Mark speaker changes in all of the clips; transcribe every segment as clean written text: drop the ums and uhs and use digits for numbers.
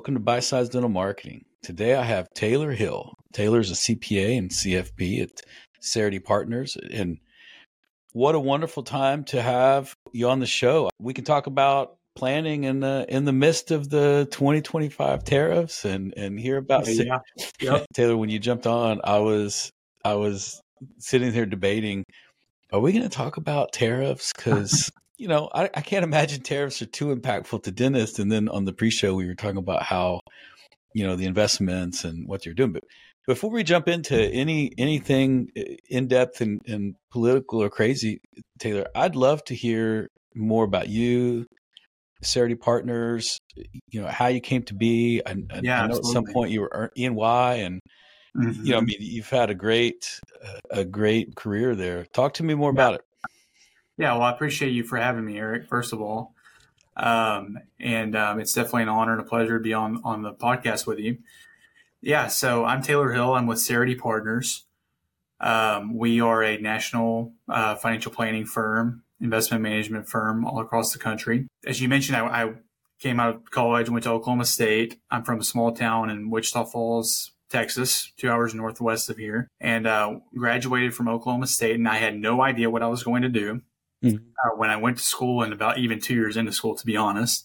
Speaker 1: welcome to Bite Size Dental Marketing. Today I have Taylor Hill. Taylor's a CPA and CFP at Cerity Partners, and what a wonderful time to have you on the show. We can talk about planning in the midst of the 2025 tariffs and hear about
Speaker 2: Yep.
Speaker 1: Taylor, when you jumped on, I was sitting there debating, are we going to talk about tariffs? Because I can't imagine tariffs are too impactful to dentists. And then on the pre-show, we were talking about how, the investments and what you're doing. But before we jump into anything in depth and political or crazy, Taylor, I'd love to hear more about you, Cerity Partners, how you came to be. I know at some point you were E&Y, and you've had a great career there. Talk to me more about it.
Speaker 2: Yeah, well, I appreciate you for having me, Eric, first of all. It's definitely an honor and a pleasure to be on the podcast with you. Yeah, so I'm Taylor Hill. I'm with Cerity Partners. We are a national financial planning firm, investment management firm all across the country. As you mentioned, I came out of college, went to Oklahoma State. I'm from a small town in Wichita Falls, Texas, 2 hours northwest of here, and graduated from Oklahoma State. And I had no idea what I was going to do when I went to school, and about even 2 years into school, to be honest.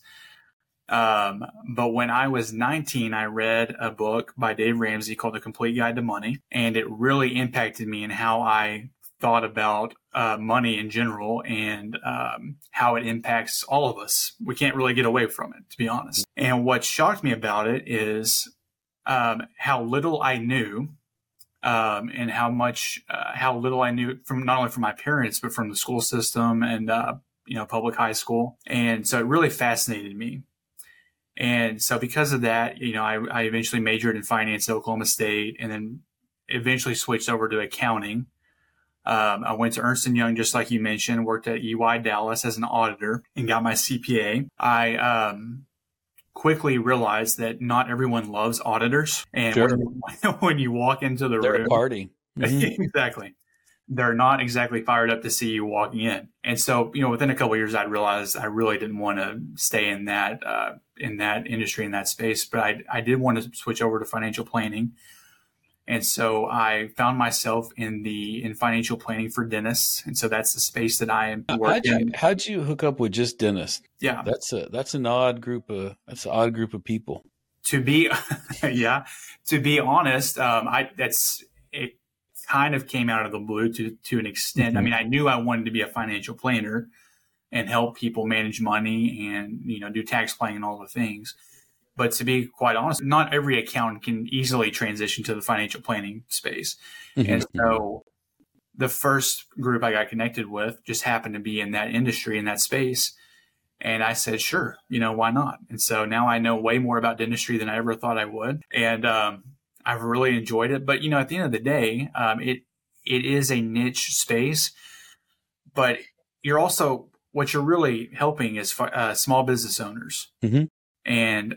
Speaker 2: But when I was 19, I read a book by Dave Ramsey called The Complete Guide to Money, and it really impacted me in how I thought about money in general and how it impacts all of us. We can't really get away from it, to be honest. And what shocked me about it is how little I knew, and how little I knew from not only from my parents, but from the school system and, public high school. And so it really fascinated me. And so because of that, I eventually majored in finance at Oklahoma State, and then eventually switched over to accounting. I went to Ernst & Young, just like you mentioned, worked at EY Dallas as an auditor and got my CPA. I quickly realized that not everyone loves auditors. And
Speaker 1: sure.
Speaker 2: when you walk into the
Speaker 1: They're
Speaker 2: room,
Speaker 1: a party. Mm-hmm.
Speaker 2: Exactly. They're not exactly fired up to see you walking in. And so, within a couple of years, I realized I really didn't want to stay in that industry, in that space, but I did want to switch over to financial planning. And so I found myself in financial planning for dentists. And so that's the space that I am working.
Speaker 1: How'd you hook up with just dentists?
Speaker 2: Yeah.
Speaker 1: That's an odd group of people.
Speaker 2: To be honest, it kind of came out of the blue to an extent. Mm-hmm. I mean, I knew I wanted to be a financial planner and help people manage money and, do tax planning and all the things. But to be quite honest, not every accountant can easily transition to the financial planning space. Mm-hmm. And so the first group I got connected with just happened to be in that industry, in that space. And I said, sure, why not? And so now I know way more about dentistry than I ever thought I would. And I've really enjoyed it. But, at the end of the day, it is a niche space. But what you're really helping is small business owners. Mm-hmm. And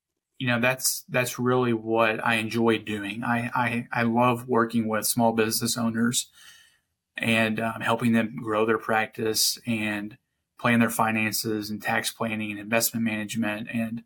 Speaker 2: that's really what I enjoy doing. I love working with small business owners and helping them grow their practice and plan their finances and tax planning and investment management. And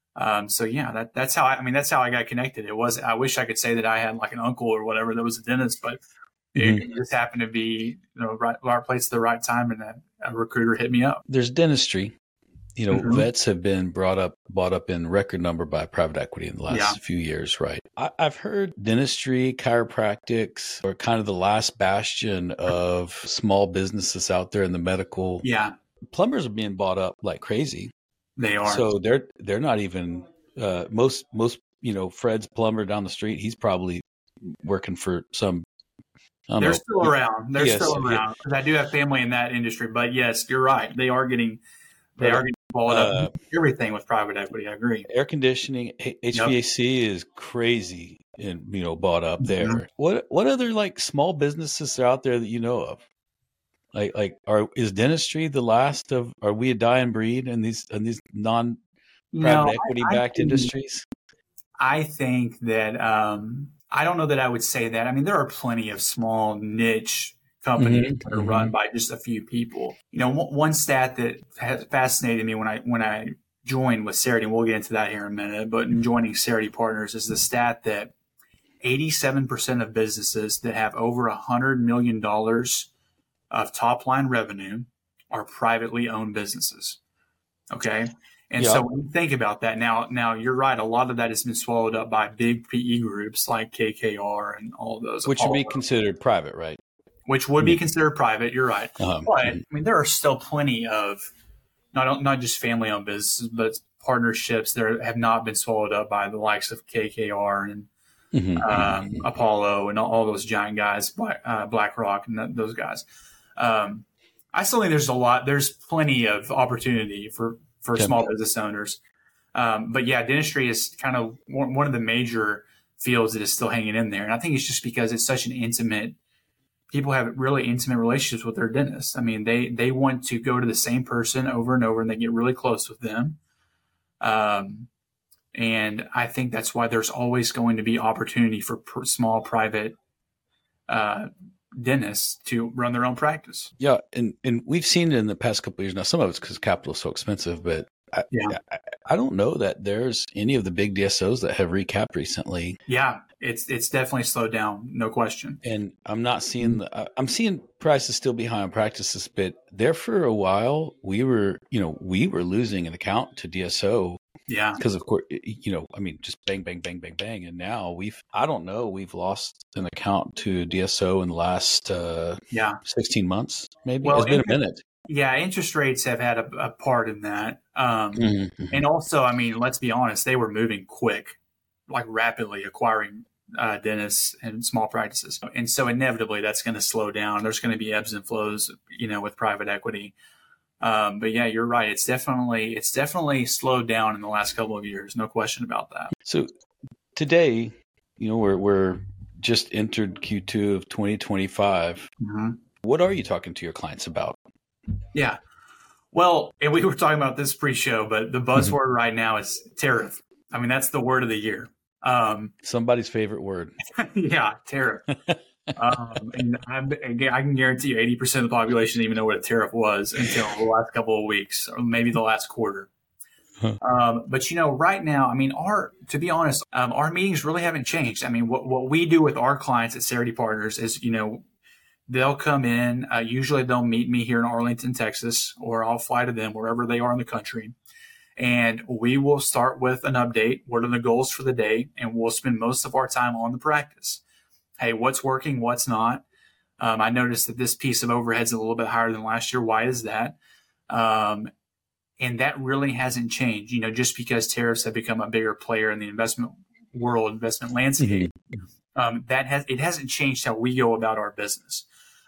Speaker 2: that's how I got connected. I wish I could say that I had like an uncle or whatever that was a dentist, but it just happened to be right place at the right time, and a recruiter hit me up.
Speaker 1: There's dentistry. Vets have been bought up in record number by private equity in the last few years, right? I've heard dentistry, chiropractics are kind of the last bastion of small businesses out there in the medical.
Speaker 2: Yeah.
Speaker 1: Plumbers are being bought up like crazy.
Speaker 2: They are.
Speaker 1: So they're not even most Fred's plumber down the street. He's probably working for some.
Speaker 2: They're still around. They're still around because I do have family in that industry. But yes, you're right. They are getting bought up. Everything with private equity. I agree.
Speaker 1: Air conditioning, HVAC is crazy and bought up there. Mm-hmm. What other like small businesses are out there that you know of? Is dentistry the last of? Are we a dying breed in these non-private equity backed industries?
Speaker 2: I think that I don't know that I would say that. I mean, there are plenty of small niche companies that are run by just a few people. One stat that has fascinated me when I joined with Cerity, and we'll get into that here in a minute, but in joining Cerity Partners is the stat that 87% of businesses that have over $100 million of top line revenue are privately owned businesses. Okay. And so when you think about that, now you're right. A lot of that has been swallowed up by big PE groups like KKR and all of those.
Speaker 1: Which would be considered private, right?
Speaker 2: Which would be considered private. You're right. But I mean, there are still plenty of not just family owned businesses, but partnerships that have not been swallowed up by the likes of KKR and Apollo and all those giant guys, BlackRock and those guys. I still think there's plenty of opportunity for small business owners. But yeah, dentistry is kind of one of the major fields that is still hanging in there. And I think it's just because it's such an intimate, people have really intimate relationships with their dentist. I mean, they want to go to the same person over and over, and they get really close with them. And I think that's why there's always going to be opportunity for small private dentists to run their own practice.
Speaker 1: Yeah, and we've seen it in the past couple of years. Now, some of it's because capital is so expensive, but I don't know that there's any of the big DSOs that have recapped recently.
Speaker 2: Yeah, it's definitely slowed down, no question.
Speaker 1: And I'm not seeing I'm seeing prices still be high on practices, but there for a while we were losing an account to DSO.
Speaker 2: Yeah,
Speaker 1: because of course, I mean, just bang, bang, bang, bang, bang, and now we've lost an account to DSO in the last 16 months, maybe. Well, it's been a minute.
Speaker 2: Yeah, interest rates have had a part in that. And also, I mean, let's be honest, they were moving quick, like rapidly acquiring dentists and small practices. And so inevitably that's going to slow down. There's going to be ebbs and flows, with private equity. But yeah, you're right. It's definitely slowed down in the last couple of years. No question about that.
Speaker 1: So today, we're just entered Q2 of 2025. What are you talking to your clients about?
Speaker 2: Yeah. Well, and we were talking about this pre-show, but the buzzword right now is tariff. I mean, that's the word of the year.
Speaker 1: Somebody's favorite word.
Speaker 2: Yeah, tariff. And I can guarantee you 80% of the population didn't even know what a tariff was until the last couple of weeks or maybe the last quarter. But right now, I mean, to be honest, our meetings really haven't changed. I mean, what we do with our clients at Cerity Partners is, they'll come in. Usually they'll meet me here in Arlington, Texas, or I'll fly to them wherever they are in the country. And we will start with an update. What are the goals for the day? And we'll spend most of our time on the practice. Hey, what's working? What's not? I noticed that this piece of overhead is a little bit higher than last year. Why is that? And that really hasn't changed. Just because tariffs have become a bigger player in the investment world, investment landscape, it hasn't changed how we go about our business.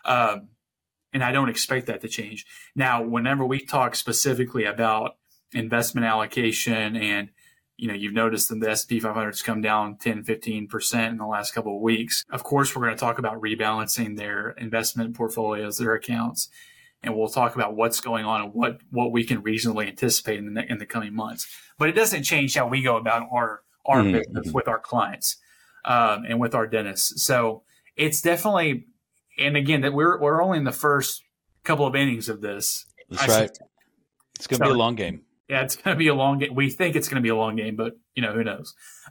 Speaker 2: And I don't expect that to change. Now, whenever we talk specifically about investment allocation and, you've noticed that the S&P 500 has come down 10, 15% in the last couple of weeks. Of course, we're going to talk about rebalancing their investment portfolios, their accounts, and we'll talk about what's going on and what we can reasonably anticipate in the coming months. But it doesn't change how we go about our business with our clients and with our dentists. So it's definitely, and again, that we're only in the first couple of innings of this.
Speaker 1: That's right. It's going to be a long game.
Speaker 2: Yeah, it's going to be a long game. We think it's going to be a long game, but who knows?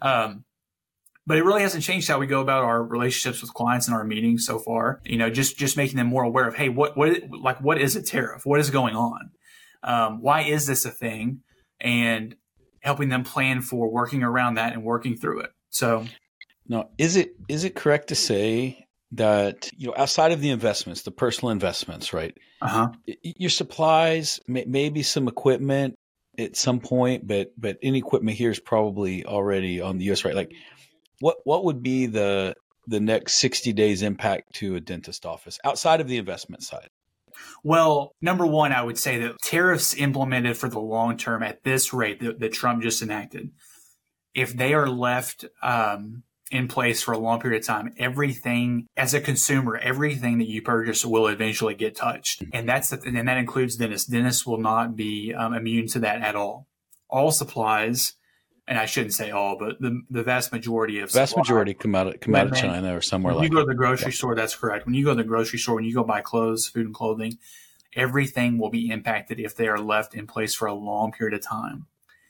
Speaker 2: But it really hasn't changed how we go about our relationships with clients in our meetings so far. Just making them more aware of, hey, what is a tariff? What is going on? Why is this a thing? And helping them plan for working around that and working through it. So,
Speaker 1: now, is it correct to say that outside of the investments, the personal investments, right? Your supplies, maybe some equipment at some point, but any equipment here is probably already on the U.S. right? Like, what would be the next 60 days impact to a dentist office outside of the investment side?
Speaker 2: Well, number one, I would say that tariffs implemented for the long term at this rate that Trump just enacted, if they are left in place for a long period of time, everything as a consumer, everything that you purchase will eventually get touched. And and that includes dentists. Dentists will not be immune to that at all. All supplies, and I shouldn't say all, but the vast majority of
Speaker 1: supplies come out of China or somewhere like that.
Speaker 2: When you go to the grocery store, that's correct. When you go to the grocery store, when you go buy clothes, food and clothing, everything will be impacted if they are left in place for a long period of time.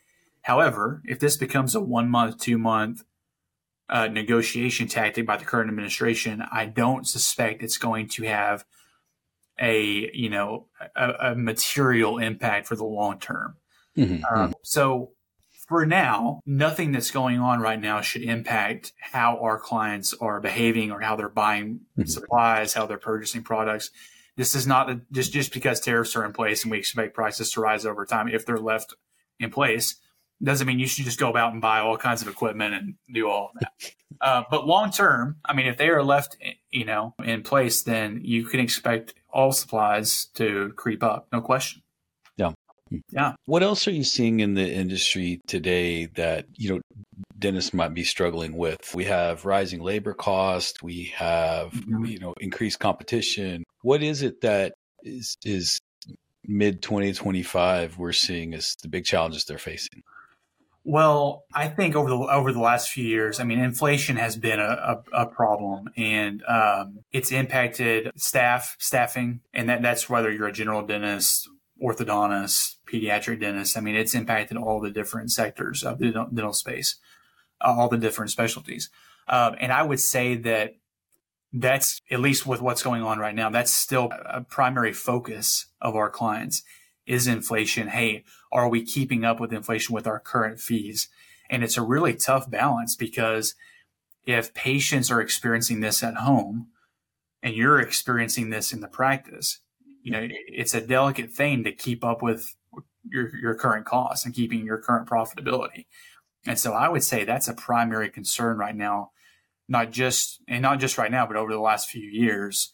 Speaker 2: However, if this becomes a 1 month, 2 month negotiation tactic by the current administration, I don't suspect it's going to have a material impact for the long term. So for now, nothing that's going on right now should impact how our clients are behaving or how they're buying supplies, how they're purchasing products. This is not just because tariffs are in place and we expect prices to rise over time. If they're left in place, doesn't mean you should just go out and buy all kinds of equipment and do all of that. But long term, I mean, if they are left, in place, then you can expect all supplies to creep up, no question. Yeah.
Speaker 1: What else are you seeing in the industry today that, dentists might be struggling with? We have rising labor costs. We have, increased competition. What is it that is mid 2025 we're seeing as the big challenges they're facing?
Speaker 2: Well, I think over the last few years, I mean, inflation has been a problem, and it's impacted staffing, and that's whether you're a general dentist, orthodontist, pediatric dentist. I mean, it's impacted all the different sectors of the dental space, all the different specialties. And I would say that's, at least with what's going on right now, that's still a primary focus of our clients is inflation. Hey, are we keeping up with inflation with our current fees? And it's a really tough balance, because if patients are experiencing this at home and you're experiencing this in the practice, it's a delicate thing to keep up with your current costs and keeping your current profitability. And so I would say that's a primary concern right now, not just right now, but over the last few years,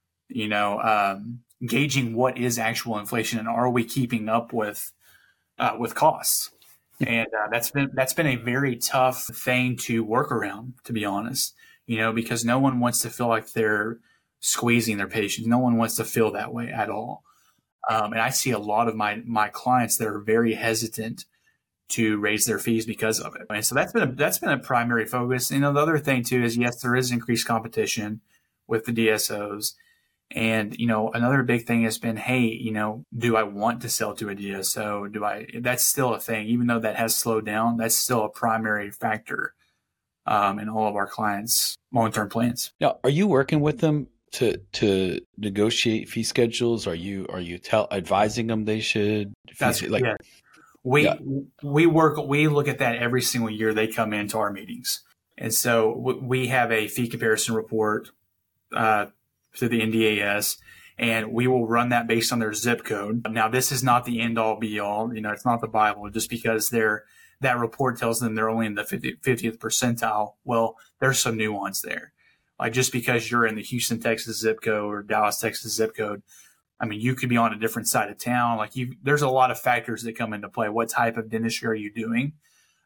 Speaker 2: gauging what is actual inflation and are we keeping up with costs. And that's been a very tough thing to work around, to be honest, because no one wants to feel like they're squeezing their patients. No one wants to feel that way at all. And I see a lot of my clients that are very hesitant to raise their fees because of it. And so that's been a primary focus. The other thing too is, yes, there is increased competition with the DSOs. And, another big thing has been, hey, do I want to sell to a DSO? That's still a thing, even though that has slowed down, that's still a primary factor in all of our clients' long-term plans.
Speaker 1: Now, are you working with them to negotiate fee schedules? Are you advising them they should?
Speaker 2: Yeah. We look at that every single year they come into our meetings. And so we have a fee comparison report through the NDAS, and we will run that based on their zip code. Now, this is not the end all be all. It's not the Bible. Just because that report tells them they're only in the 50th percentile, well, there's some nuance there. Like, just because you're in the Houston, Texas zip code or Dallas, Texas zip code, I mean, you could be on a different side of town. Like, there's a lot of factors that come into play. What type of dentistry are you doing?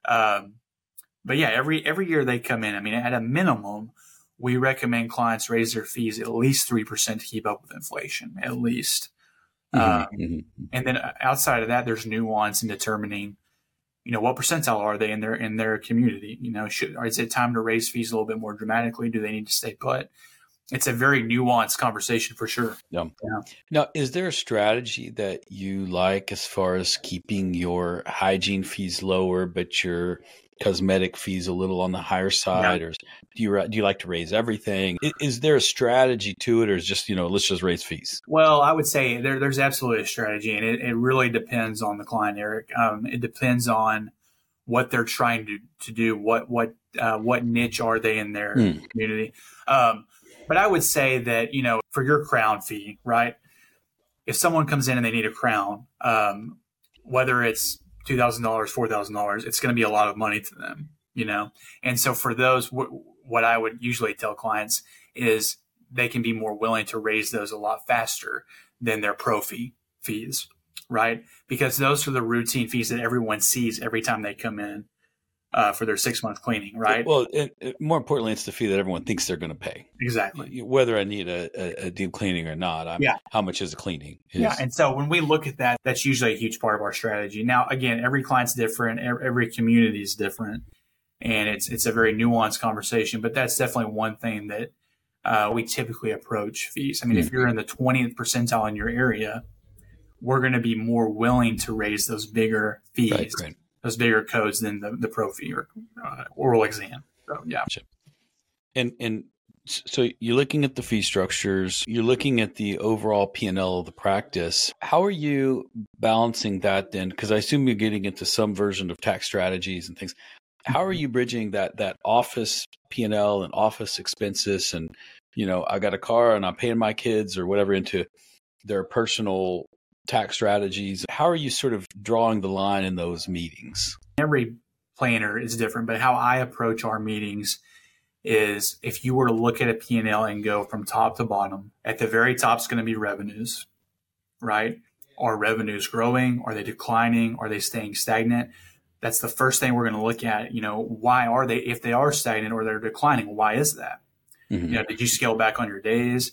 Speaker 2: But yeah, every year they come in, I mean, at a minimum, we recommend clients raise their fees at least 3% to keep up with inflation, at least. And then outside of that, there's nuance in determining, what percentile are they in their community? Is it time to raise fees a little bit more dramatically? Do they need to stay put? It's a very nuanced conversation for sure.
Speaker 1: Yeah. Now, is there a strategy that you like as far as keeping your hygiene fees lower, but your cosmetic fees a little on the higher side? Or do you like to raise everything? Is there a strategy to it, or is just, let's just raise fees?
Speaker 2: Well, I would say there's absolutely a strategy, and it really depends on the client, Eric. It depends on what they're trying to do, what niche are they in their community. But I would say that, for your crown fee, right? If someone comes in and they need a crown, whether it's $2,000, $4,000, it's going to be a lot of money to them, And so for those, what I would usually tell clients is they can be more willing to raise those a lot faster than their pro fees, right? Because those are the routine fees that everyone sees every time they come in for their 6-month cleaning, right?
Speaker 1: Well, more importantly, it's the fee that everyone thinks they're going to pay.
Speaker 2: Exactly.
Speaker 1: Whether I need a deep cleaning or not, how much is a cleaning?
Speaker 2: Yeah, and so when we look at that, that's usually a huge part of our strategy. Now, again, every client's different, every community is different, and it's a very nuanced conversation, but that's definitely one thing that we typically approach fees. I mean, if you're in the 20th percentile in your area, we're going to be more willing to raise those bigger fees.
Speaker 1: Right.
Speaker 2: those bigger codes than the pro fee or oral exam. So yeah.
Speaker 1: And so you're looking at the fee structures, you're looking at the overall P&L of the practice. How are you balancing that then? Because I assume you're getting into some version of tax strategies and things. How are you bridging that office P&L and office expenses and, I got a car and I'm paying my kids or whatever into their personal tax strategies? How are you sort of drawing the line in those meetings?
Speaker 2: Every planner is different, but how I approach our meetings is if you were to look at a P&L and go from top to bottom, at the very top is going to be revenues, right? Are revenues growing? Are they declining? Are they staying stagnant? That's the first thing we're going to look at. Why are they, if they are stagnant or they're declining, why is that?
Speaker 1: Mm-hmm.
Speaker 2: Did you scale back on your days?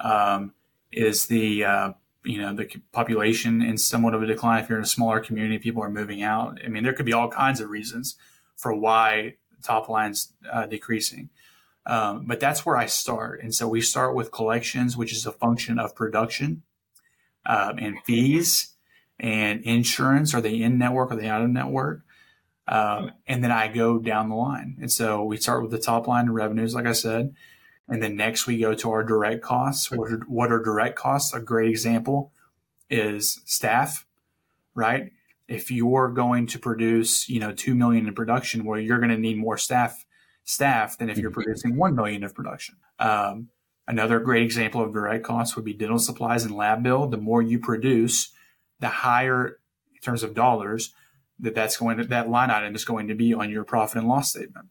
Speaker 2: Is the population in somewhat of a decline? If you're in a smaller community, people are moving out. I mean, there could be all kinds of reasons for why top line's decreasing. But that's where I start. And so we start with collections, which is a function of production, and fees and insurance. Are they in network? Are they out of network? And then I go down the line. And so we start with the top line and revenues, like I said. And then next we go to our direct costs. What are direct costs? A great example is staff, right? If you're going to produce, 2 million in production, well, you're going to need more staff than if you're producing 1 million of production. Another great example of direct costs would be dental supplies and lab bill. The more you produce, the higher in terms of dollars that line item is going to be on your profit and loss statement.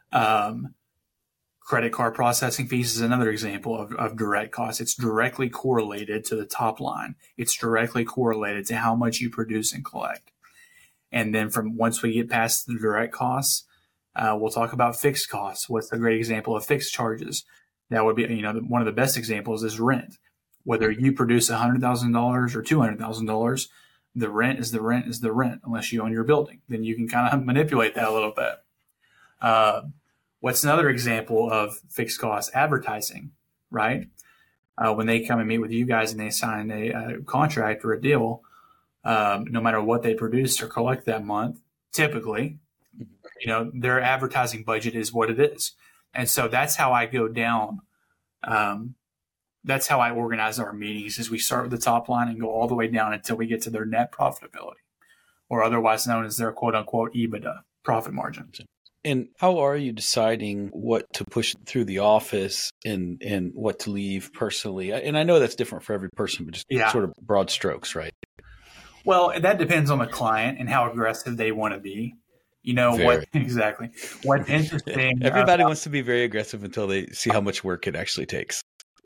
Speaker 2: Credit card processing fees is another example of direct costs. It's directly correlated to the top line. It's directly correlated to how much you produce and collect. And then once we get past the direct costs, we'll talk about fixed costs. What's a great example of fixed charges? That would be, one of the best examples is rent. Whether you produce $100,000 or $200,000, the rent is the rent is the rent, unless you own your building. Then you can kind of manipulate that a little bit. What's another example of fixed costs? Advertising, right? When they come and meet with you guys and they sign a contract or a deal, no matter what they produce or collect that month, typically, their advertising budget is what it is. And so that's how I go down. That's how I organize our meetings is we start with the top line and go all the way down until we get to their net profitability, or otherwise known as their quote unquote EBITDA, profit margin.
Speaker 1: And how are you deciding what to push through the office and what to leave personally? And I know that's different for every person, but just sort of broad strokes, right?
Speaker 2: Well, that depends on the client and how aggressive they want to be. What exactly? What's interesting?
Speaker 1: Everybody wants to be very aggressive until they see how much work it actually takes.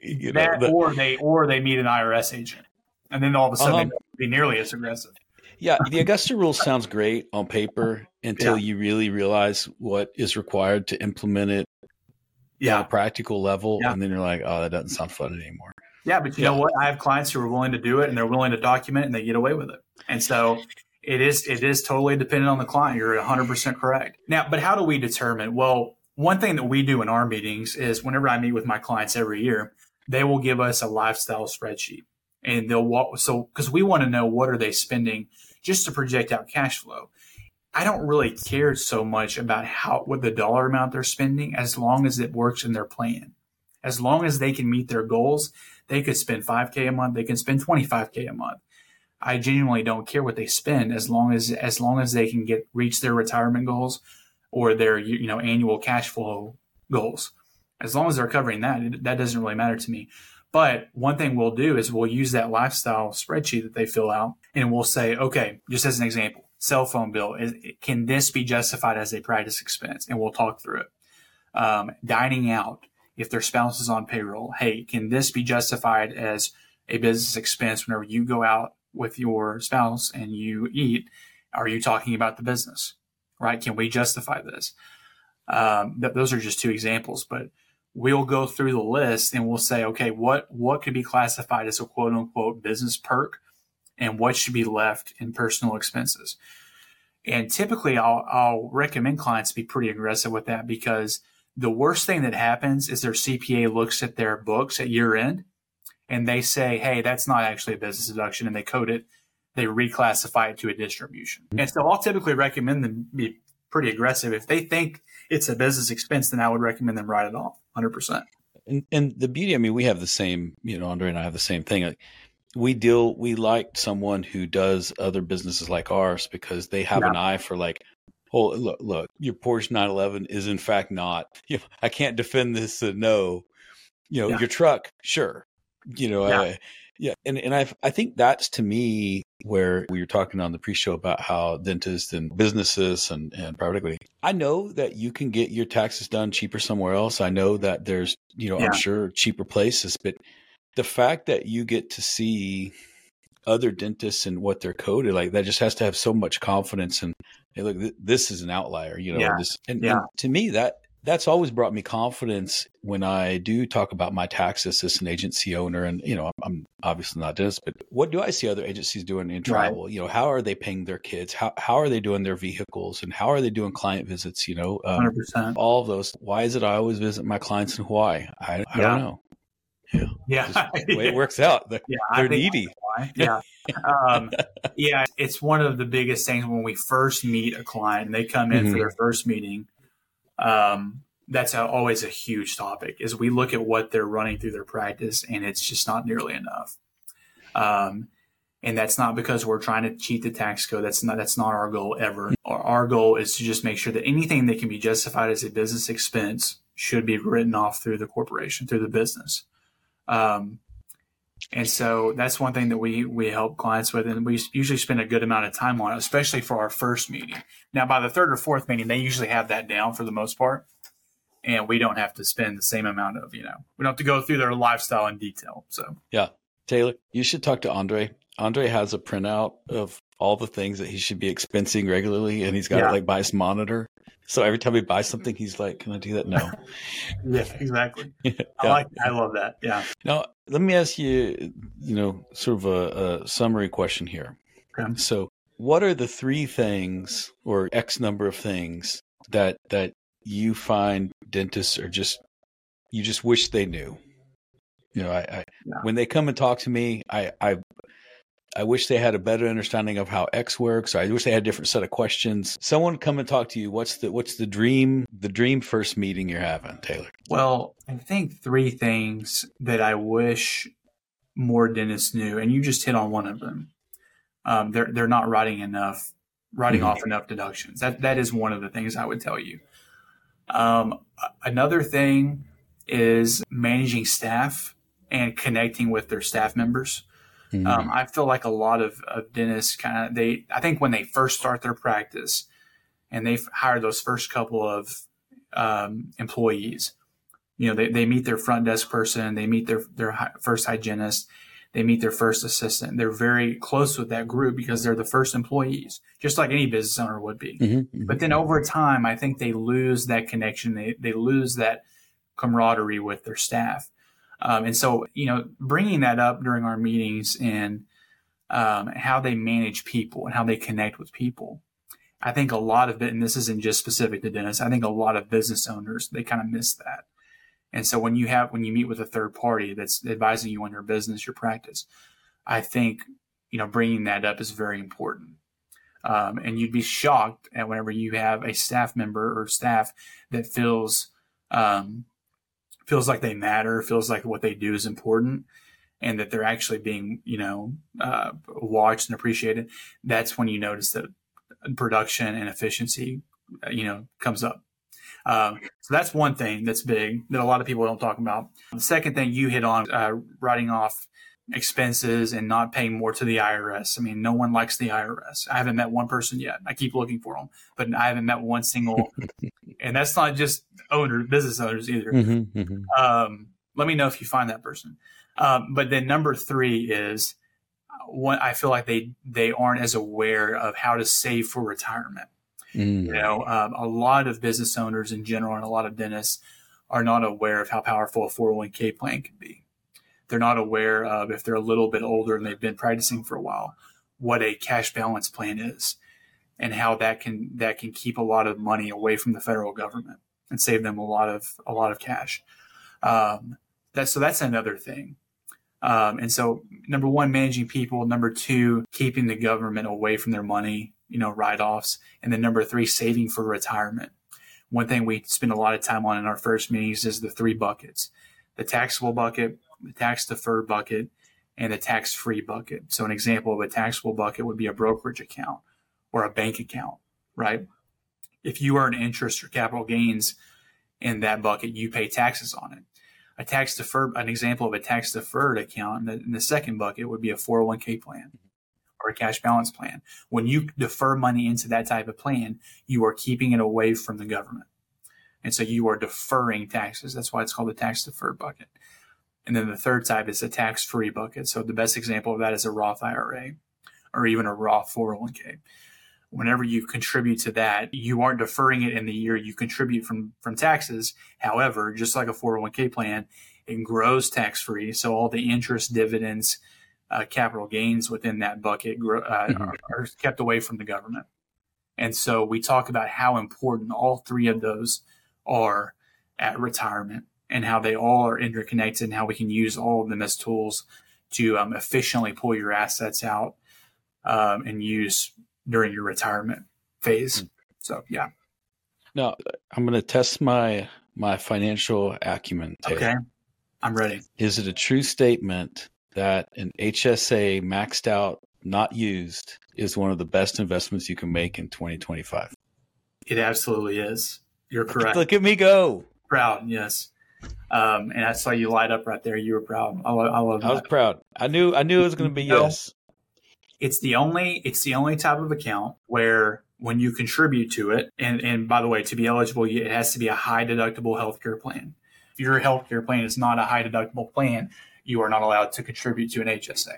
Speaker 2: Or they meet an IRS agent, and then all of a sudden they don't be nearly as aggressive.
Speaker 1: Yeah, the Augusta rule sounds great on paper until you really realize what is required to implement it on a practical level, and then you're like, oh, that doesn't sound fun anymore.
Speaker 2: Yeah, but you know what? I have clients who are willing to do it, and they're willing to document, and they get away with it. And so it is totally dependent on the client. You're 100% correct. Now, but how do we determine? Well, one thing that we do in our meetings is whenever I meet with my clients every year, they will give us a lifestyle spreadsheet, and they'll walk. So because we want to know what are they spending just to project out cash flow. I don't really care so much about what the dollar amount they're spending, as long as it works in their plan. As long as they can meet their goals, they could spend $5K a month. They can spend $25K a month. I genuinely don't care what they spend as long as they can reach their retirement goals or their annual cash flow goals. As long as they're covering that doesn't really matter to me. But one thing we'll do is we'll use that lifestyle spreadsheet that they fill out, and we'll say, okay, just as an example, cell phone bill, can this be justified as a practice expense? And we'll talk through it. Dining out, if their spouse is on payroll, hey, can this be justified as a business expense whenever you go out with your spouse and you eat? Are you talking about the business, right? Can we justify this? Those are just two examples, but we'll go through the list and we'll say, okay, what could be classified as a quote unquote business perk and what should be left in personal expenses. And typically I'll recommend clients be pretty aggressive with that, because the worst thing that happens is their CPA looks at their books at year end and they say, hey, that's not actually a business deduction, and they code it they reclassify it to a distribution. And so I'll typically recommend them be pretty aggressive. If they think it's a business expense, then I would recommend them write it off 100%.
Speaker 1: And the beauty, I mean, we have the same, Andre and I have the same thing. Like, we like someone who does other businesses like ours because they have an eye for like, oh, look, your Porsche 911 is in fact not, I can't defend this. No, your truck, sure. And I think that's, to me, where we were talking on the pre-show about how dentists and businesses and private equity. I know that you can get your taxes done cheaper somewhere else. I know that there's, I'm sure, cheaper places, but the fact that you get to see other dentists and what they're coded, like, that just has to have so much confidence. And hey, look, this is an outlier, and to me, that's always brought me confidence when I do talk about my taxes as an agency owner. And, I'm obviously not dentist, but what do I see other agencies doing in travel? Right. How are they paying their kids? How are they doing their vehicles? And how are they doing client visits?
Speaker 2: 100%.
Speaker 1: All of those. Why is it I always visit my clients in Hawaii? I don't know.
Speaker 2: Yeah.
Speaker 1: The way it works out. They're needy.
Speaker 2: It's one of the biggest things when we first meet a client and they come in for their first meeting. That's always a huge topic, is we look at what they're running through their practice, and it's just not nearly enough. And that's not because we're trying to cheat the tax code. That's not our goal ever. Our goal is to just make sure that anything that can be justified as a business expense should be written off through the corporation, through the business. And so that's one thing that we help clients with, and we usually spend a good amount of time on it, especially for our first meeting. Now, by the third or fourth meeting, they usually have that down for the most part, and we don't have to spend the same amount of, we don't have to go through their lifestyle in detail. So
Speaker 1: yeah, Taylor, you should talk to Andre. Andre has a printout of all the things that he should be expensing regularly, and he's got it like by his monitor. So every time he buys something, he's like, "Can I do that?" No.
Speaker 2: Yeah, exactly. I love that. Yeah.
Speaker 1: Now, let me ask you, sort of a summary question here.
Speaker 2: Okay.
Speaker 1: So, what are the 3 things or X number of things that you find dentists are you just wish they knew? When they come and talk to me, I wish they had a better understanding of how X works. I wish they had a different set of questions. Someone come and talk to you. What's the dream first meeting you're having, Taylor?
Speaker 2: Well, I think 3 things that I wish more dentists knew, and you just hit on one of them. They're not writing off enough deductions. That is one of the things I would tell you. Another thing is managing staff and connecting with their staff members. I feel like a lot of dentists I think when they first start their practice and they've hired those first couple of employees, they meet their front desk person, they meet their first hygienist, they meet their first assistant. They're very close with that group because they're the first employees, just like any business owner would be. But then over time, I think they lose that connection. They lose that camaraderie with their staff. And so, bringing that up during our meetings and how they manage people and how they connect with people, I think a lot of it, and this isn't just specific to dentists, I think a lot of business owners, they kind of miss that. And so when you meet with a third party that's advising you on your business, your practice, I think, bringing that up is very important. And you'd be shocked at whenever you have a staff member or staff that feels like they matter, feels like what they do is important, and that they're actually being, watched and appreciated. That's when you notice that production and efficiency, comes up. So that's one thing that's big that a lot of people don't talk about. The second thing you hit on, writing off expenses and not paying more to the IRS. I mean, no one likes the IRS. I haven't met one person yet. I keep looking for them, but I haven't met one single, and that's not just business owners either. Let me know if you find that person. But then number 3 is I feel like they aren't as aware of how to save for retirement. A lot of business owners in general and a lot of dentists are not aware of how powerful a 401k plan can be. They're not aware of, if they're a little bit older and they've been practicing for a while, what a cash balance plan is and how that can keep a lot of money away from the federal government and save them a lot of cash. So that's another thing. And so, number one, managing people. Number two, keeping the government away from their money, write-offs. And then number three, saving for retirement. One thing we spend a lot of time on in our first meetings is the three buckets: the taxable bucket, the tax-deferred bucket, and the tax-free bucket. So an example of a taxable bucket would be a brokerage account or a bank account, right? If you earn interest or capital gains in that bucket, you pay taxes on it. An example of a tax-deferred account in the second bucket would be a 401k plan or a cash balance plan. When you defer money into that type of plan, you are keeping it away from the government. And so you are deferring taxes. That's why it's called the tax-deferred bucket. And then the third type is a tax-free bucket. So the best example of that is a Roth IRA or even a Roth 401k. Whenever you contribute to that, you aren't deferring it in the year you contribute from taxes. However, just like a 401k plan, it grows tax-free. So all the interest, dividends, capital gains within that bucket are kept away from the government. And so we talk about how important all three of those are at retirement and how they all are interconnected and how we can use all of them as tools to efficiently pull your assets out and use during your retirement phase. So, yeah.
Speaker 1: Now, I'm going to test my financial acumen, Taylor.
Speaker 2: Okay. I'm ready.
Speaker 1: Is it a true statement that an HSA maxed out, not used, is one of the best investments you can make in 2025?
Speaker 2: It absolutely is. You're correct.
Speaker 1: Look at me go.
Speaker 2: Proud, yes. And I saw you light up right there. You were proud. I love that.
Speaker 1: I was proud. I knew it was going to be yes.
Speaker 2: It's the only type of account where when you contribute to it, and by the way, to be eligible, it has to be a high deductible healthcare plan. If your healthcare plan is not a high deductible plan, you are not allowed to contribute to an HSA.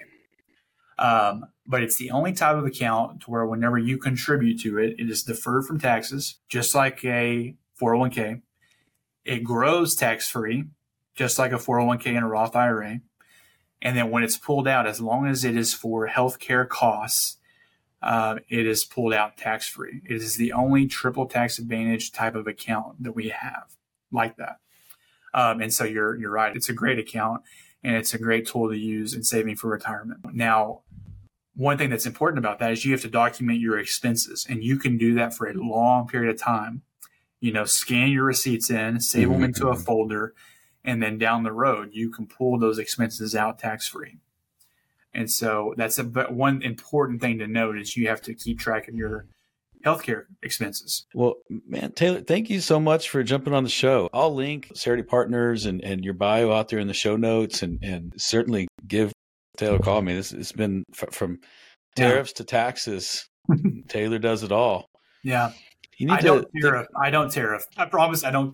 Speaker 2: But it's the only type of account to where whenever you contribute to it, it is deferred from taxes, just like a 401k. It grows tax-free, just like a 401k and a Roth IRA. And then when it's pulled out, as long as it is for healthcare costs, it is pulled out tax-free. It is the only triple tax advantage type of account that we have like that. And so you're right. It's a great account, and it's a great tool to use in saving for retirement. Now, one thing that's important about that is you have to document your expenses, and you can do that for a long period of time. Scan your receipts in, save them into a folder, and then down the road, you can pull those expenses out tax-free. And so that's one important thing to note is you have to keep track of your healthcare expenses.
Speaker 1: Well, man, Taylor, thank you so much for jumping on the show. I'll link Cerity Partners and your bio out there in the show notes, and certainly give Taylor a call. I mean, it's been from tariffs to taxes. Taylor does it all.
Speaker 2: Yeah. I don't tariff. I promise I don't.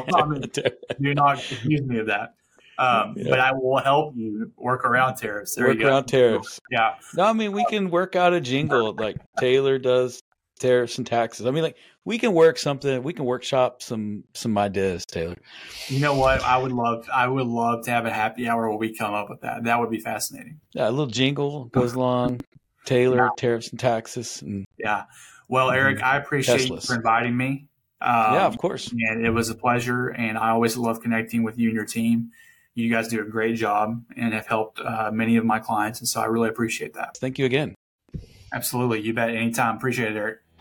Speaker 2: Do not accuse me of that. But I will help you work around tariffs.
Speaker 1: Around tariffs.
Speaker 2: Yeah.
Speaker 1: No, I mean, we can work out a jingle like Taylor does tariffs and taxes. I mean, like we can work something. We can workshop some ideas, Taylor.
Speaker 2: You know what? I would love to have a happy hour where we come up with that. That would be fascinating.
Speaker 1: Yeah, a little jingle goes along. Taylor, tariffs and taxes. And
Speaker 2: yeah. Well, Eric, I appreciate you for inviting me.
Speaker 1: Yeah, of course.
Speaker 2: And it was a pleasure. And I always love connecting with you and your team. You guys do a great job and have helped many of my clients. And so I really appreciate that.
Speaker 1: Thank you again.
Speaker 2: Absolutely. You bet. Anytime. Appreciate it, Eric.